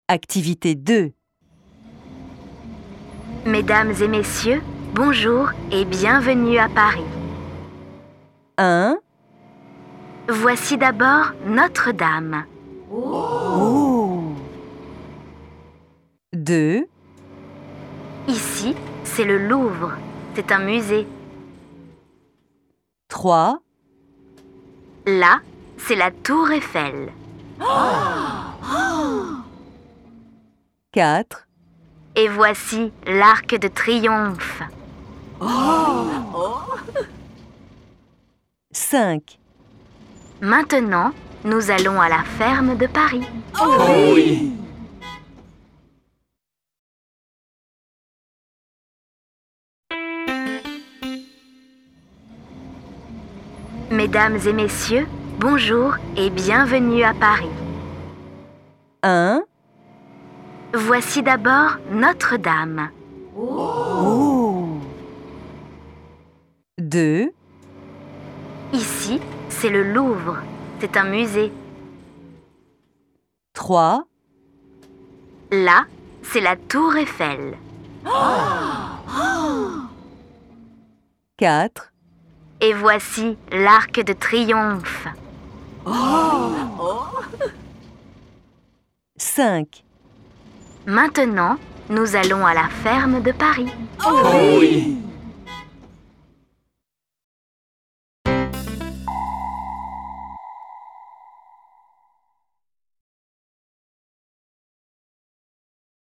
Activité 2. Mesdames et messieurs, bonjour et bienvenue à Paris. 1. Voici d'abord Notre-Dame. 2. Ici, c'est le Louvre. C'est un musée. 3. Là, c'est la Tour Eiffel. 4. Et voici l'Arc de Triomphe. 5. Maintenant, nous allons à la ferme de Paris. Mesdames et messieurs, bonjour et bienvenue à Paris. 1. Voici d'abord Notre-Dame. 2. Ici, c'est le Louvre. C'est un musée. 3. Là, c'est la Tour Eiffel. 4. Et voici l'Arc de Triomphe. 5. Maintenant, nous allons à la ferme de Paris.